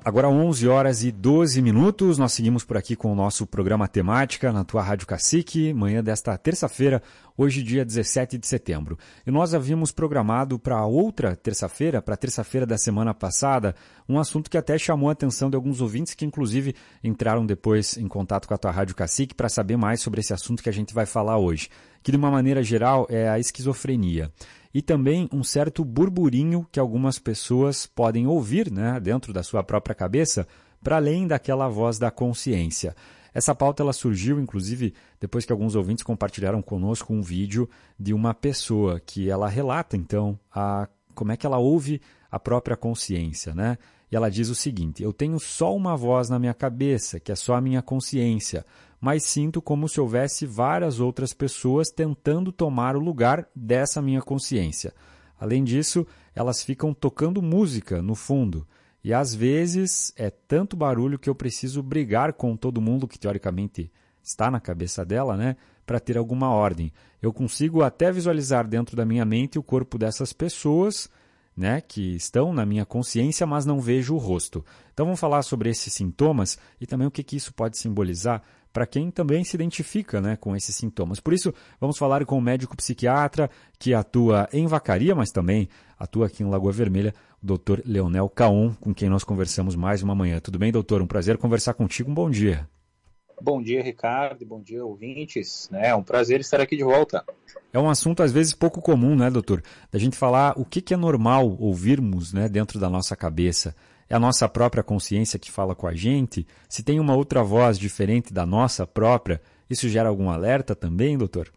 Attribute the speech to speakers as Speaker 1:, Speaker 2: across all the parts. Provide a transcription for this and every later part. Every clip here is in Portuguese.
Speaker 1: Agora 11 horas e 12 minutos, nós seguimos por aqui com o nosso programa Temática na tua Rádio Cacique, manhã desta terça-feira, hoje dia 17 de setembro. E nós havíamos programado para outra terça-feira, para a terça-feira da semana passada, um assunto que até chamou a atenção de alguns ouvintes que inclusive entraram depois em contato com a tua Rádio Cacique para saber mais sobre esse assunto que a gente vai falar hoje, que de uma maneira geral é a esquizofrenia. E também um certo burburinho que algumas pessoas podem ouvir, né, dentro da sua própria cabeça, para além daquela voz da consciência. Essa pauta ela surgiu, inclusive, depois que alguns ouvintes compartilharam conosco um vídeo de uma pessoa que ela relata, então, como é que ela ouve a própria consciência, né? E ela diz o seguinte: eu tenho só uma voz na minha cabeça, que é só a minha consciência, mas sinto como se houvesse várias outras pessoas tentando tomar o lugar dessa minha consciência. Além disso, elas ficam tocando música no fundo. E às vezes é tanto barulho que eu preciso brigar com todo mundo que teoricamente está na cabeça dela, né, para ter alguma ordem. Eu consigo até visualizar dentro da minha mente o corpo dessas pessoas, né, que estão na minha consciência, mas não vejo o rosto. Então vamos falar sobre esses sintomas e também o que isso pode simbolizar para quem também se identifica, né, com esses sintomas. Por isso, vamos falar com o médico psiquiatra que atua em Vacaria, mas também atua aqui em Lagoa Vermelha, o Dr. Leonel Caon, com quem nós conversamos mais uma manhã. Tudo bem, doutor? Um prazer conversar contigo. Um bom dia.
Speaker 2: Bom dia, Ricardo. Bom dia, ouvintes. É um prazer estar aqui de volta.
Speaker 1: É um assunto, às vezes, pouco comum, né, doutor? Da gente falar o que é normal ouvirmos, né, dentro da nossa cabeça. É a nossa própria consciência que fala com a gente? Se tem uma outra voz diferente da nossa própria, isso gera algum alerta também, doutor?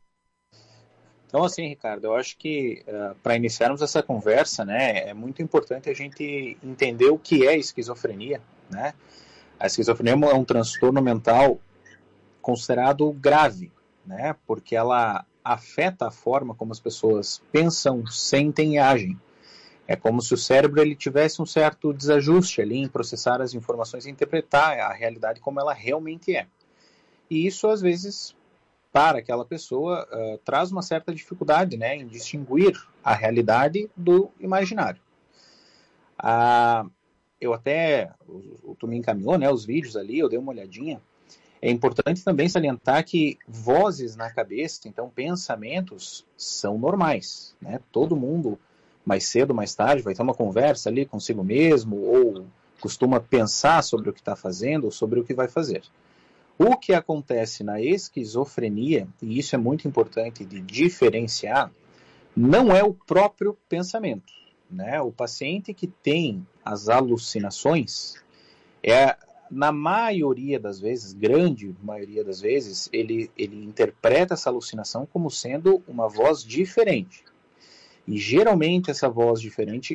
Speaker 2: Então, assim, Ricardo, eu acho que para iniciarmos essa conversa, né, é muito importante a gente entender o que é esquizofrenia, né? A esquizofrenia é um transtorno mental considerado grave, né, porque ela afeta a forma como as pessoas pensam, sentem e agem. É como se o cérebro ele tivesse um certo desajuste ali em processar as informações e interpretar a realidade como ela realmente é. E isso, às vezes, para aquela pessoa, traz uma certa dificuldade, né, em distinguir a realidade do imaginário. Eu até, tu me encaminhou, né, os vídeos ali, eu dei uma olhadinha. É importante também salientar que vozes na cabeça, então pensamentos, são normais, né? Todo mundo, mais cedo ou mais tarde, vai ter uma conversa ali consigo mesmo, ou costuma pensar sobre o que está fazendo, ou sobre o que vai fazer. O que acontece na esquizofrenia, e isso é muito importante de diferenciar, não é o próprio pensamento, né? O paciente que tem as alucinações, na maioria das vezes, grande maioria das vezes, ele interpreta essa alucinação como sendo uma voz diferente. E geralmente essa voz diferente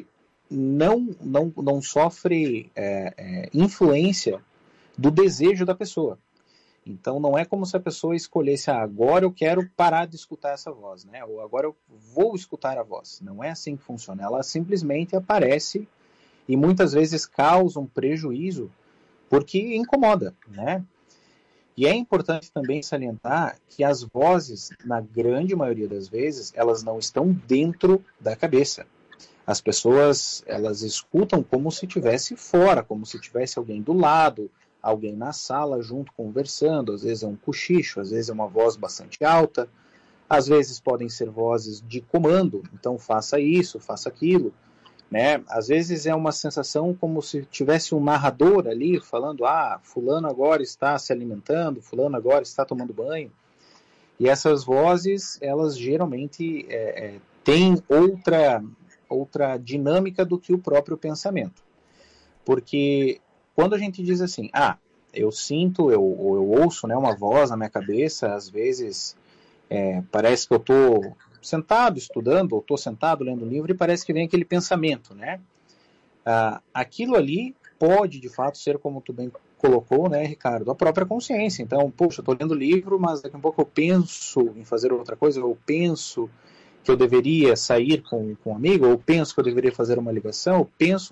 Speaker 2: não sofre influência do desejo da pessoa. Então não é como se a pessoa escolhesse, agora eu quero parar de escutar essa voz, né? Ou agora eu vou escutar a voz. Não é assim que funciona. Ela simplesmente aparece e muitas vezes causa um prejuízo porque incomoda, né? E é importante também salientar que as vozes, na grande maioria das vezes, elas não estão dentro da cabeça. As pessoas, elas escutam como se estivesse fora, como se tivesse alguém do lado, alguém na sala junto conversando, às vezes é um cochicho, às vezes é uma voz bastante alta, às vezes podem ser vozes de comando, então faça isso, faça aquilo, né? Às vezes é uma sensação como se tivesse um narrador ali falando, fulano agora está se alimentando, fulano agora está tomando banho. E essas vozes, elas geralmente têm outra dinâmica do que o próprio pensamento. Porque quando a gente diz assim, eu sinto, eu ouço, né, uma voz na minha cabeça, às vezes parece que eu estou sentado estudando, ou estou sentado lendo um livro e parece que vem aquele pensamento, né? Aquilo ali pode, de fato, ser, como tu bem colocou, né, Ricardo, a própria consciência. Então, poxa, eu estou lendo o livro, mas daqui a pouco eu penso em fazer outra coisa, eu penso que eu deveria sair com um amigo, ou penso que eu deveria fazer uma ligação, eu penso.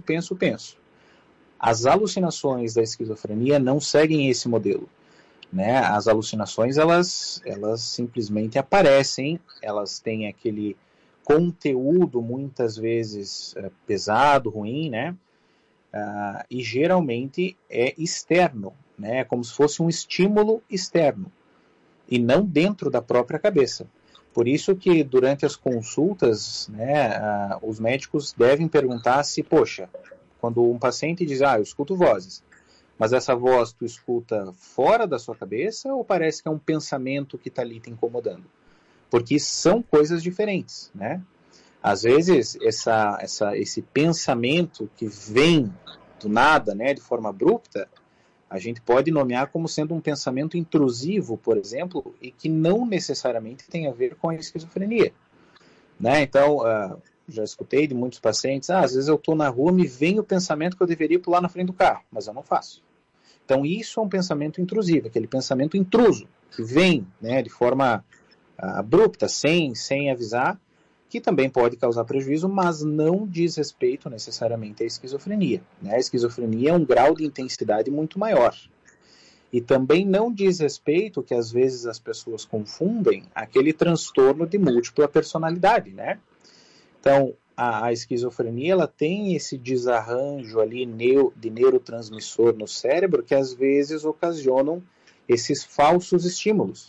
Speaker 2: As alucinações da esquizofrenia não seguem esse modelo, né? As alucinações, elas simplesmente aparecem, elas têm aquele conteúdo muitas vezes pesado, ruim, né? e geralmente é externo, né? É como se fosse um estímulo externo, e não dentro da própria cabeça. Por isso que durante as consultas, né, os médicos devem perguntar se, poxa, quando um paciente diz, eu escuto vozes, mas essa voz tu escuta fora da sua cabeça ou parece que é um pensamento que está ali te incomodando? Porque são coisas diferentes, né? Às vezes, esse pensamento que vem do nada, né, de forma abrupta, a gente pode nomear como sendo um pensamento intrusivo, por exemplo, e que não necessariamente tem a ver com a esquizofrenia, né? Então, já escutei de muitos pacientes, às vezes eu estou na rua, me vem o pensamento que eu deveria pular na frente do carro, mas eu não faço. Então, isso é um pensamento intrusivo, aquele pensamento intruso, que vem, né, de forma abrupta, sem avisar, que também pode causar prejuízo, mas não diz respeito necessariamente à esquizofrenia, né? A esquizofrenia é um grau de intensidade muito maior. E também não diz respeito, que às vezes as pessoas confundem, aquele transtorno de múltipla personalidade, né? Então, a esquizofrenia, ela tem esse desarranjo ali de neurotransmissor no cérebro que às vezes ocasionam esses falsos estímulos.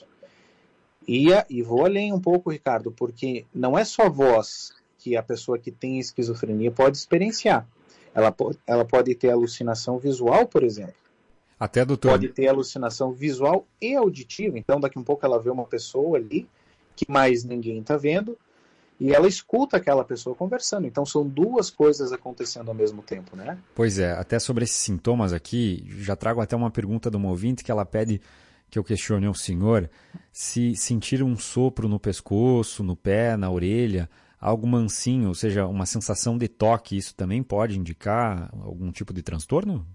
Speaker 2: E vou além um pouco, Ricardo, porque não é só voz que a pessoa que tem esquizofrenia pode experienciar. Ela pode ter alucinação visual, por exemplo.
Speaker 1: Até, doutor.
Speaker 2: Pode ter alucinação visual e auditiva. Então, daqui a pouco ela vê uma pessoa ali que mais ninguém está vendo e ela escuta aquela pessoa conversando. Então, são duas coisas acontecendo ao mesmo tempo, né?
Speaker 1: Pois é, até sobre esses sintomas aqui, já trago até uma pergunta de uma ouvinte que ela pede que eu questione ao senhor se sentir um sopro no pescoço, no pé, na orelha, algo mansinho, ou seja, uma sensação de toque, isso também pode indicar algum tipo de transtorno?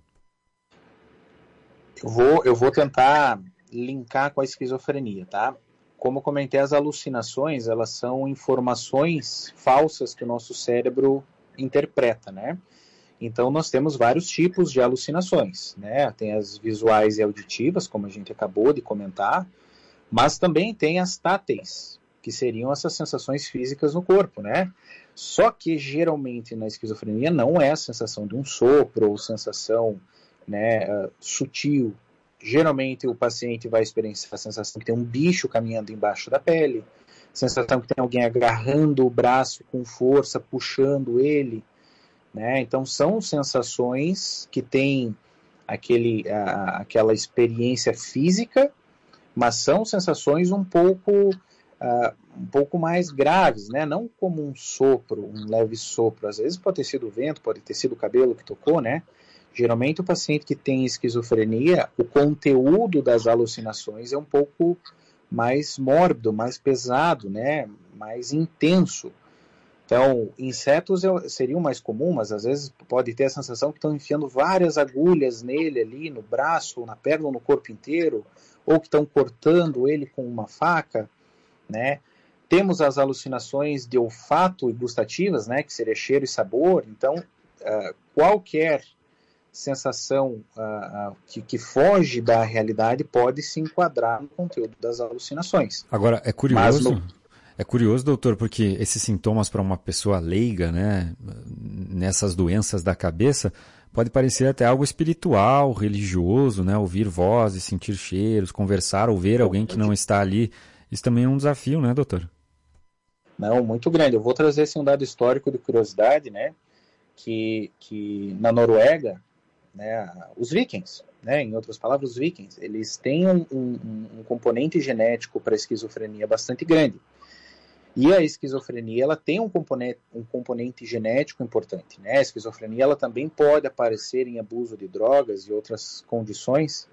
Speaker 2: Eu vou tentar linkar com a esquizofrenia, tá? Como comentei, as alucinações, elas são informações falsas que o nosso cérebro interpreta, né? Então, nós temos vários tipos de alucinações, né? Tem as visuais e auditivas, como a gente acabou de comentar, mas também tem as táteis, que seriam essas sensações físicas no corpo, né? Só que, geralmente, na esquizofrenia, não é a sensação de um sopro ou sensação, né, sutil. Geralmente, o paciente vai experienciar a sensação que tem um bicho caminhando embaixo da pele, sensação que tem alguém agarrando o braço com força, puxando ele, né? Então, são sensações que têm aquela experiência física, mas são sensações um pouco mais graves, né? Não como um sopro, um leve sopro. Às vezes pode ter sido o vento, pode ter sido o cabelo que tocou, né? Geralmente o paciente que tem esquizofrenia, o conteúdo das alucinações é um pouco mais mórbido, mais pesado, né? Mais intenso. Então, insetos seriam mais comum, mas às vezes pode ter a sensação que estão enfiando várias agulhas nele ali, no braço, na perna ou no corpo inteiro, ou que estão cortando ele com uma faca, né? Temos as alucinações de olfato e gustativas, né? Que seria cheiro e sabor. Então, qualquer sensação que foge da realidade pode se enquadrar no conteúdo das alucinações.
Speaker 1: Agora, é curioso... É curioso, doutor, porque esses sintomas para uma pessoa leiga, né, nessas doenças da cabeça, pode parecer até algo espiritual, religioso, né, ouvir vozes, sentir cheiros, conversar ou ver alguém que não está ali. Isso também é um desafio, né, doutor?
Speaker 2: Não, muito grande. Eu vou trazer um dado histórico de curiosidade, né, que na Noruega, né, os vikings, né, em outras palavras, os vikings, eles têm um componente genético para a esquizofrenia bastante grande. E a esquizofrenia, ela tem um componente genético importante, né? A esquizofrenia, ela também pode aparecer em abuso de drogas e outras condições,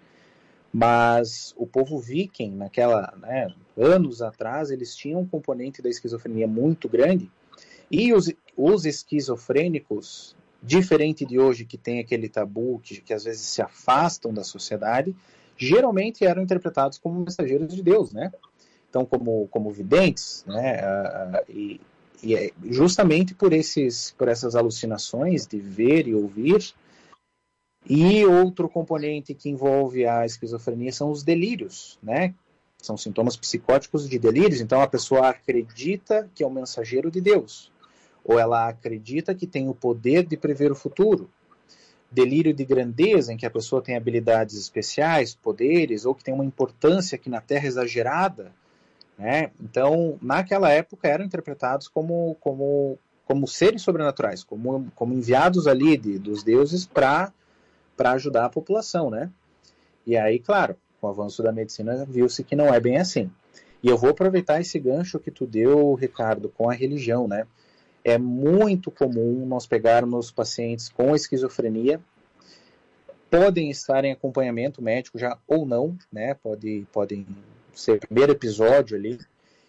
Speaker 2: mas o povo viking, né, anos atrás, eles tinham um componente da esquizofrenia muito grande, e os esquizofrênicos, diferente de hoje, que tem aquele tabu, que às vezes se afastam da sociedade, geralmente eram interpretados como mensageiros de Deus, né? Então, como videntes, né, e é justamente por essas alucinações de ver e ouvir. E outro componente que envolve a esquizofrenia são os delírios, né? São sintomas psicóticos de delírios. Então, a pessoa acredita que é o mensageiro de Deus, ou ela acredita que tem o poder de prever o futuro, delírio de grandeza, em que a pessoa tem habilidades especiais, poderes, ou que tem uma importância aqui na Terra exagerada, né? Então, naquela época, eram interpretados como seres sobrenaturais, como enviados ali dos deuses para ajudar a população, né? E aí, claro, com o avanço da medicina, viu-se que não é bem assim. E eu vou aproveitar esse gancho que tu deu, Ricardo, com a religião, né? É muito comum nós pegarmos pacientes com esquizofrenia, podem estar em acompanhamento médico já ou não, né? Podem ser o primeiro episódio ali.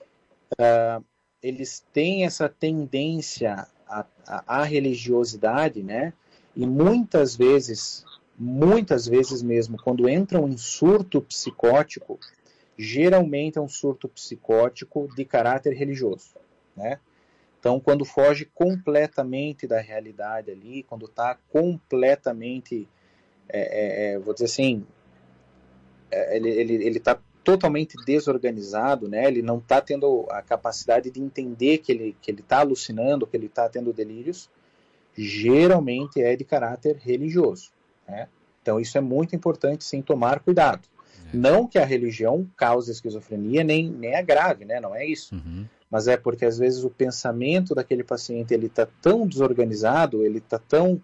Speaker 2: Eles têm essa tendência à religiosidade, né? E muitas vezes mesmo, quando entram em surto psicótico, geralmente é um surto psicótico de caráter religioso, né? Então, quando foge completamente da realidade ali, quando está completamente, vou dizer assim, ele está totalmente desorganizado, né? Ele não está tendo a capacidade de entender que ele está alucinando, que ele está tendo delírios, geralmente é de caráter religioso, né? Então, isso é muito importante, sim, tomar cuidado. Não que a religião cause esquizofrenia, nem agrave, né? Não é isso.
Speaker 1: Uhum.
Speaker 2: Mas é porque, às vezes, o pensamento daquele paciente ele está tão desorganizado, ele está tão...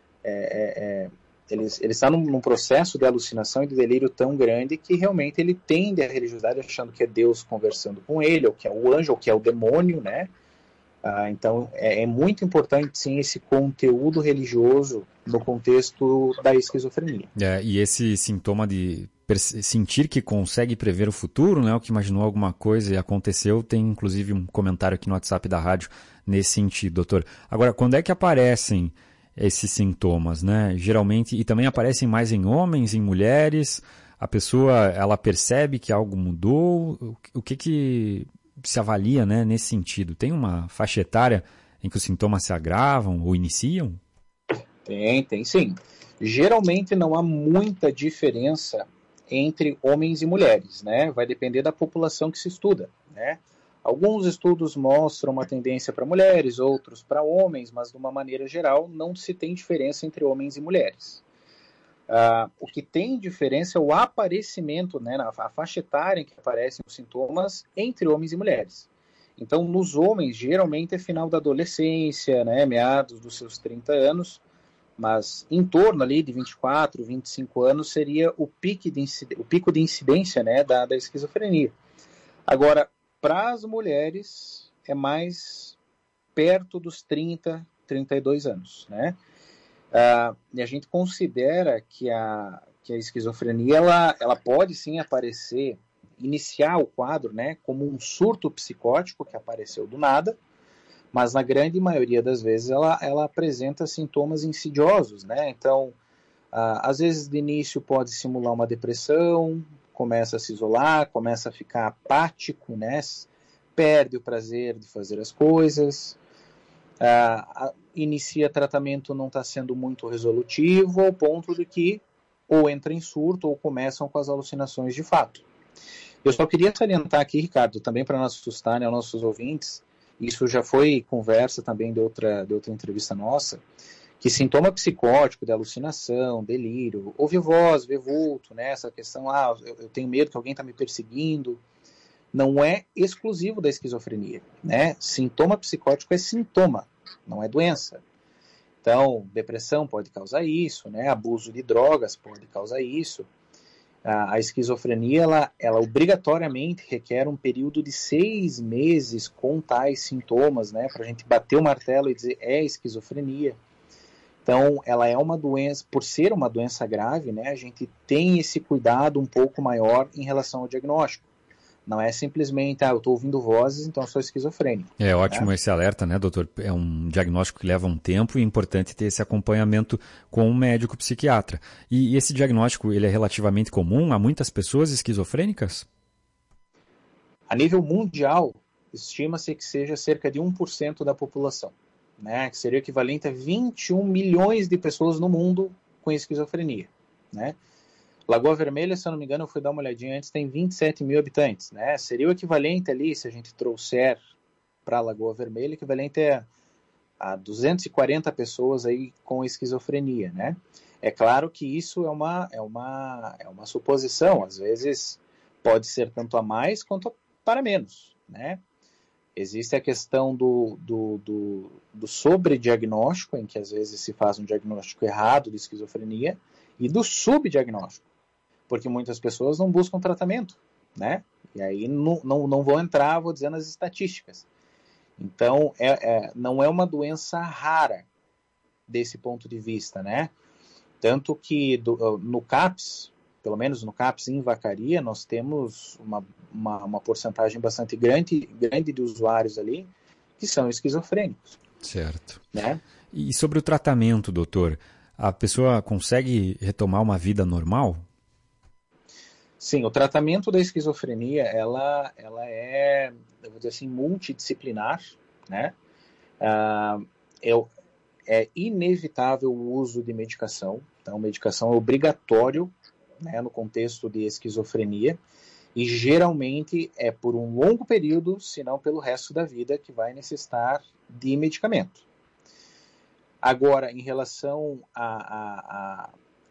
Speaker 2: ele está num processo de alucinação e de delírio tão grande que realmente ele tende à religiosidade achando que é Deus conversando com ele, ou que é o anjo, ou que é o demônio, né? Então, é muito importante, sim, esse conteúdo religioso no contexto da esquizofrenia.
Speaker 1: E esse sintoma de sentir que consegue prever o futuro, né, o que imaginou alguma coisa e aconteceu, tem inclusive um comentário aqui no WhatsApp da rádio nesse sentido, doutor. Agora, quando é que aparecem esses sintomas, né? Geralmente, e também aparecem mais em homens, em mulheres, a pessoa, ela percebe que algo mudou, o que se avalia, né, nesse sentido? Tem uma faixa etária em que os sintomas se agravam ou iniciam?
Speaker 2: Tem sim. Geralmente não há muita diferença entre homens e mulheres, né? Vai depender da população que se estuda, né? Alguns estudos mostram uma tendência para mulheres, outros para homens, mas de uma maneira geral não se tem diferença entre homens e mulheres. O que tem diferença é o aparecimento, né, a faixa etária em que aparecem os sintomas entre homens e mulheres. Então, nos homens, geralmente é final da adolescência, né, meados dos seus 30 anos, mas em torno ali de 24, 25 anos seria o pico de incidência, né, da esquizofrenia. Agora, para as mulheres é mais perto dos 30, 32 anos, né? E a gente considera que a esquizofrenia ela pode sim aparecer, iniciar o quadro, né, como um surto psicótico que apareceu do nada, mas na grande maioria das vezes ela apresenta sintomas insidiosos, né? Então, às vezes de início pode simular uma depressão, começa a se isolar, começa a ficar apático, né? Perde o prazer de fazer as coisas, inicia tratamento, não está sendo muito resolutivo, ao ponto de que ou entra em surto ou começam com as alucinações de fato. Eu só queria salientar aqui, Ricardo, também para não assustar, né, aos nossos ouvintes, isso já foi conversa também de outra entrevista nossa, que sintoma psicótico de alucinação, delírio, ouvir voz, ver vulto, né, essa questão, eu tenho medo que alguém está me perseguindo, não é exclusivo da esquizofrenia, né? Sintoma psicótico é sintoma, não é doença. Então, depressão pode causar isso, né? Abuso de drogas pode causar isso. A esquizofrenia, ela obrigatoriamente requer um período de 6 meses com tais sintomas, né? Para a gente bater o martelo e dizer é esquizofrenia. Então, ela é uma doença, por ser uma doença grave, né? A gente tem esse cuidado um pouco maior em relação ao diagnóstico. Não é simplesmente, eu estou ouvindo vozes, então eu sou esquizofrênico.
Speaker 1: É ótimo esse alerta, né, doutor? É um diagnóstico que leva um tempo e é importante ter esse acompanhamento com um médico psiquiatra. E esse diagnóstico, ele é relativamente comum a muitas pessoas esquizofrênicas?
Speaker 2: A nível mundial, estima-se que seja cerca de 1% da população, né? Que seria o equivalente a 21 milhões de pessoas no mundo com esquizofrenia, né? Lagoa Vermelha, se eu não me engano, eu fui dar uma olhadinha antes, tem 27 mil habitantes, né? Seria o equivalente ali, se a gente trouxer para Lagoa Vermelha, equivalente a a 240 pessoas aí com esquizofrenia, né? É claro que isso é uma suposição, às vezes pode ser tanto a mais quanto para menos, né? Existe a questão do sobrediagnóstico, em que às vezes se faz um diagnóstico errado de esquizofrenia, e do subdiagnóstico, porque muitas pessoas não buscam tratamento, né? E aí não vou entrar, vou dizer, nas estatísticas. Então, não é uma doença rara desse ponto de vista, né? Tanto que no CAPS, pelo menos no CAPS em Vacaria, nós temos uma porcentagem bastante grande de usuários ali que são esquizofrênicos.
Speaker 1: Certo.
Speaker 2: Né?
Speaker 1: E sobre o tratamento, doutor, a pessoa consegue retomar uma vida normal?
Speaker 2: Sim, o tratamento da esquizofrenia, ela é, eu vou dizer assim, multidisciplinar, né? É inevitável o uso de medicação. Então, medicação é obrigatório, né, no contexto de esquizofrenia, e geralmente é por um longo período, se não pelo resto da vida, que vai necessitar de medicamento. Agora, em relação a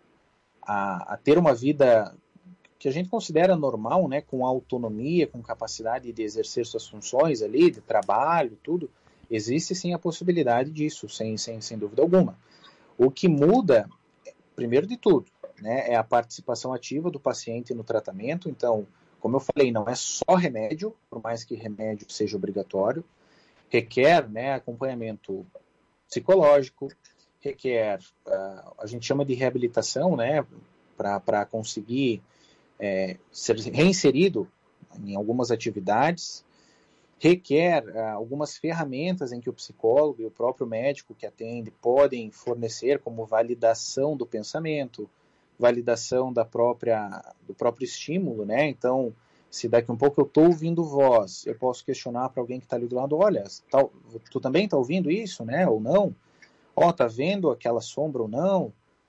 Speaker 2: ter uma vida que a gente considera normal, né, com autonomia, com capacidade de exercer suas funções ali, de trabalho, tudo, existe sim a possibilidade disso, sem dúvida alguma. O que muda, primeiro de tudo, né, é a participação ativa do paciente no tratamento. Então, como eu falei, não é só remédio, por mais que remédio seja obrigatório, requer, né, acompanhamento psicológico, requer, a gente chama de reabilitação, né, para conseguir ser reinserido em algumas atividades, requer algumas ferramentas em que o psicólogo e o próprio médico que atende podem fornecer, como validação do pensamento, validação do próprio estímulo, né? Então, se daqui um pouco eu estou ouvindo voz, eu posso questionar para alguém que está ali do lado, olha, tu também está ouvindo isso, né? Ou não? Tá vendo aquela sombra ou não?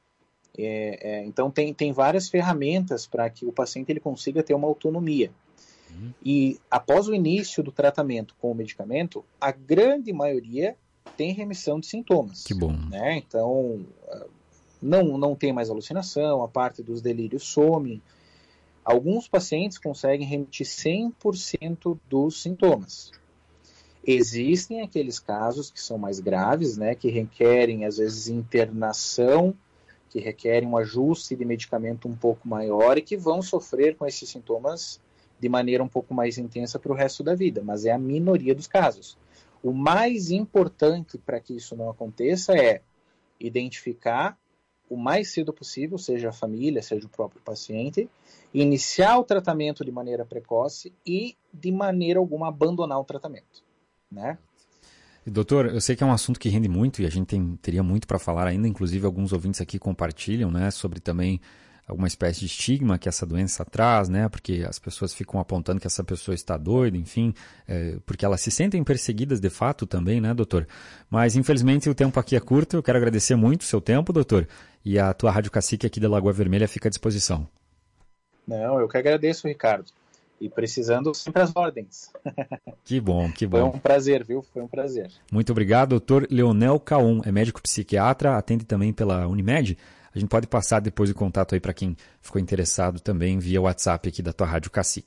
Speaker 2: Então, tem várias ferramentas para que o paciente ele consiga ter uma autonomia. E após o início do tratamento com o medicamento, a grande maioria tem remissão de sintomas.
Speaker 1: Que bom.
Speaker 2: Né? Então, não tem mais alucinação, a parte dos delírios some. Alguns pacientes conseguem remitir 100% dos sintomas. Existem aqueles casos que são mais graves, né, que requerem, às vezes, internação, que requerem um ajuste de medicamento um pouco maior e que vão sofrer com esses sintomas de maneira um pouco mais intensa para o resto da vida, mas é a minoria dos casos. O mais importante para que isso não aconteça é identificar o mais cedo possível, seja a família, seja o próprio paciente, iniciar o tratamento de maneira precoce e, de maneira alguma, abandonar o tratamento. Né?
Speaker 1: Doutor, eu sei que é um assunto que rende muito e a gente teria muito para falar ainda, inclusive alguns ouvintes aqui compartilham, né, sobre também alguma espécie de estigma que essa doença traz, né, porque as pessoas ficam apontando que essa pessoa está doida, enfim, porque elas se sentem perseguidas de fato também, né, doutor? Mas infelizmente o tempo aqui é curto, eu quero agradecer muito o seu tempo, doutor, e a tua Rádio Cacique aqui da Lagoa Vermelha fica à disposição.
Speaker 2: Não, eu que agradeço, Ricardo. E precisando sempre as ordens.
Speaker 1: Que bom, que bom.
Speaker 2: Foi um prazer, viu? Foi um prazer.
Speaker 1: Muito obrigado, doutor Leonel Caum, é médico psiquiatra, atende também pela Unimed. A gente pode passar depois o contato aí para quem ficou interessado também via WhatsApp aqui da tua Rádio Cacique.